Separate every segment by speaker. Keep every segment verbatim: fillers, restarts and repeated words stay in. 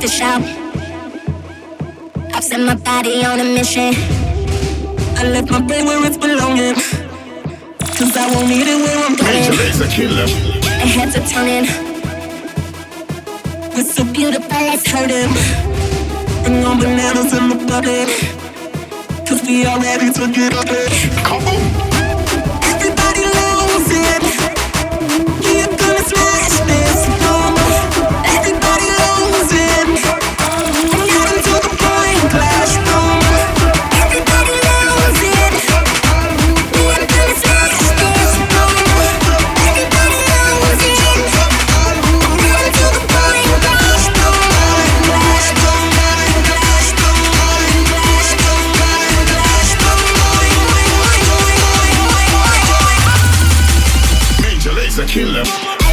Speaker 1: to shout. I've set my body on a mission. I left my brain where it's belonging, cause I won't need it where I'm going.
Speaker 2: Major Lazer Killer.
Speaker 1: The heads are turning. We're so beautiful, let's hurt him. Bring on bananas in the bucket, cause we are ready to get up it.
Speaker 2: Come on.
Speaker 1: Everybody knows it. We're gonna smash this room. Everybody knows it. I'm out into the point clash room. Everybody knows it. We're gonna smash this room. Everybody knows it. I'm out into the point clash room. Clash room. Clash room. Clash room. Clash room.
Speaker 2: Major Lazer Killer.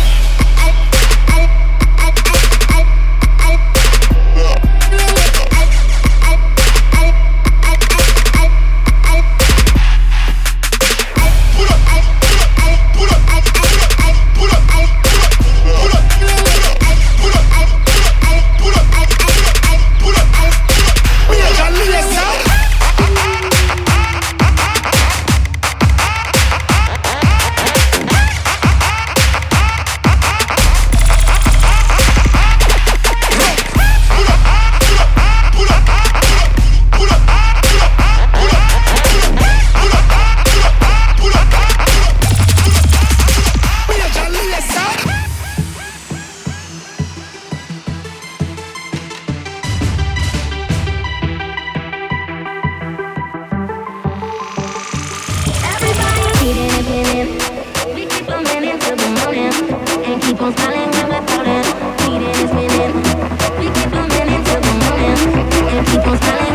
Speaker 1: We keep on winning till the morning, and keep on smiling when we're falling. Beating is winning. We keep on winning till the morning, and keep on smiling.